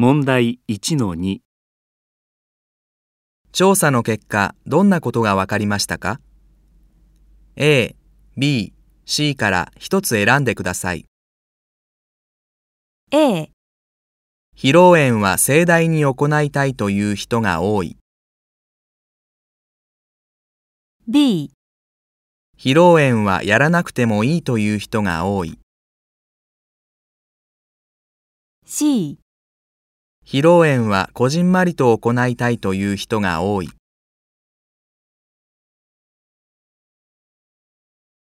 問題 1-2。 調査の結果、どんなことが分かりましたか？ A、B、C から一つ選んでください。 A、 披露宴は盛大に行いたいという人が多い。 B、 披露宴はやらなくてもいいという人が多い。 C、 披露宴はこじんまりと行いたいという人が多い。